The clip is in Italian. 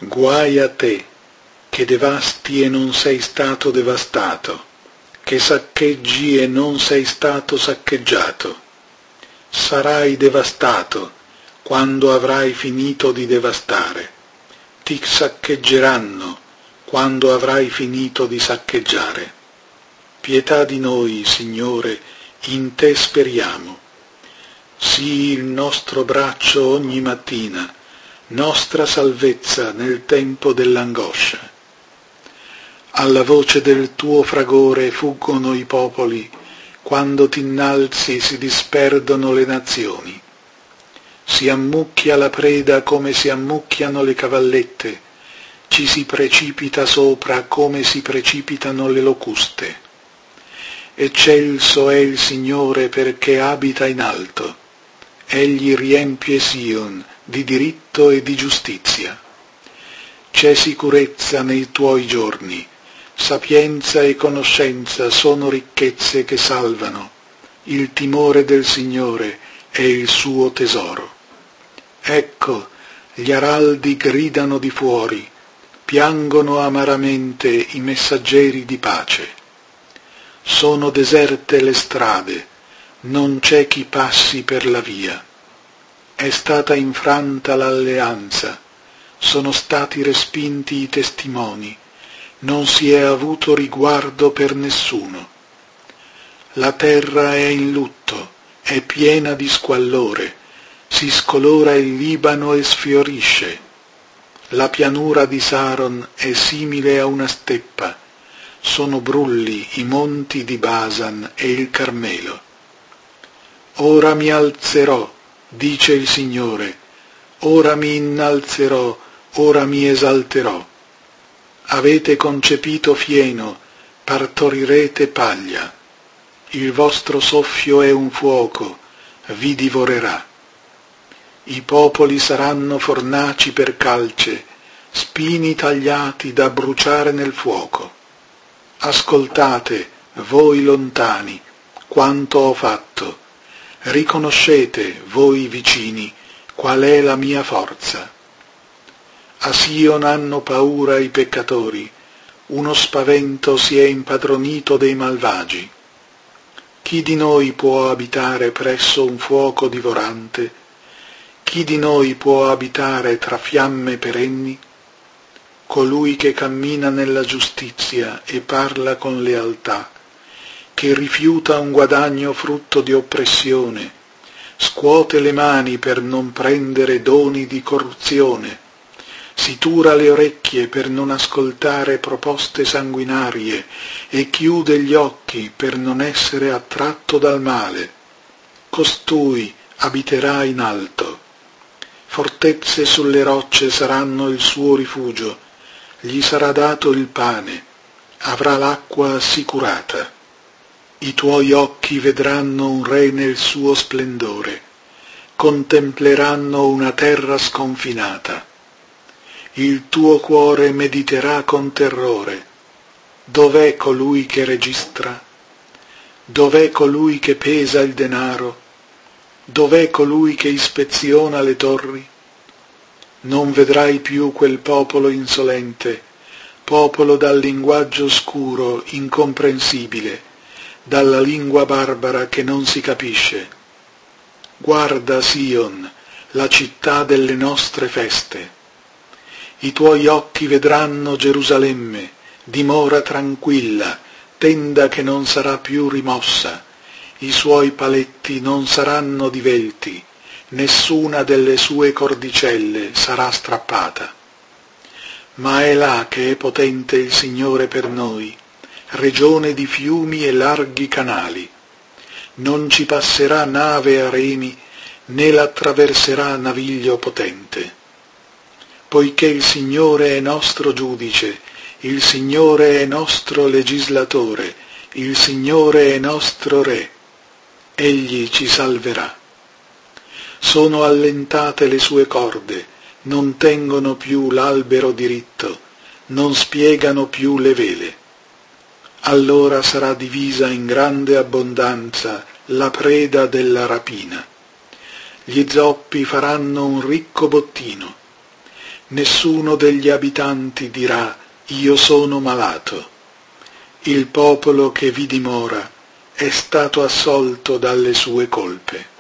Guai a te, che devasti e non sei stato devastato, che saccheggi e non sei stato saccheggiato. Sarai devastato quando avrai finito di devastare. Ti saccheggeranno quando avrai finito di saccheggiare. Pietà di noi, Signore, in te speriamo. Sii il nostro braccio ogni mattina, nostra salvezza nel tempo dell'angoscia. Alla voce del tuo fragore fuggono i popoli, quando t'innalzi si disperdono le nazioni. Si ammucchia la preda come si ammucchiano le cavallette, ci si precipita sopra come si precipitano le locuste. Eccelso è il Signore perché abita in alto, egli riempie Sion di diritto e di giustizia. C'è sicurezza nei tuoi giorni, sapienza e conoscenza sono ricchezze che salvano, il timore del Signore è il suo tesoro. Ecco, gli araldi gridano di fuori, piangono amaramente i messaggeri di pace. Sono deserte le strade, non c'è chi passi per la via. È stata infranta l'alleanza, sono stati respinti i testimoni, non si è avuto riguardo per nessuno. La terra è in lutto, è piena di squallore, si scolora il Libano e sfiorisce. La pianura di Saron è simile a una steppa, sono brulli i monti di Basan e il Carmelo. Ora mi alzerò, dice il Signore, ora mi innalzerò, ora mi esalterò. Avete concepito fieno, partorirete paglia. Il vostro soffio è un fuoco, vi divorerà. I popoli saranno fornaci per calce, spini tagliati da bruciare nel fuoco. Ascoltate, voi lontani, quanto ho fatto. Riconoscete, voi vicini, qual è la mia forza. A Sion hanno paura i peccatori, uno spavento si è impadronito dei malvagi. Chi di noi può abitare presso un fuoco divorante? Chi di noi può abitare tra fiamme perenni? Colui che cammina nella giustizia e parla con lealtà, che rifiuta un guadagno frutto di oppressione, scuote le mani per non prendere doni di corruzione, si tura le orecchie per non ascoltare proposte sanguinarie e chiude gli occhi per non essere attratto dal male. Costui abiterà in alto. Fortezze sulle rocce saranno il suo rifugio, gli sarà dato il pane, avrà l'acqua assicurata. I tuoi occhi vedranno un re nel suo splendore, contempleranno una terra sconfinata. Il tuo cuore mediterà con terrore. Dov'è colui che registra? Dov'è colui che pesa il denaro? Dov'è colui che ispeziona le torri? Non vedrai più quel popolo insolente, popolo dal linguaggio oscuro, incomprensibile, dalla lingua barbara che non si capisce. Guarda Sion, la città delle nostre feste. I tuoi occhi vedranno Gerusalemme, dimora tranquilla, tenda che non sarà più rimossa. I suoi paletti non saranno divelti, nessuna delle sue cordicelle sarà strappata. Ma è là che è potente il Signore per noi, regione di fiumi e larghi canali. Non ci passerà nave a remi, né l'attraverserà naviglio potente. Poiché il Signore è nostro giudice, il Signore è nostro legislatore, il Signore è nostro Re, egli ci salverà. Sono allentate le sue corde, non tengono più l'albero diritto, non spiegano più le vele. Allora sarà divisa in grande abbondanza la preda della rapina. Gli zoppi faranno un ricco bottino. nessuno degli abitanti dirà io sono malato. Il popolo che vi dimora è stato assolto dalle sue colpe.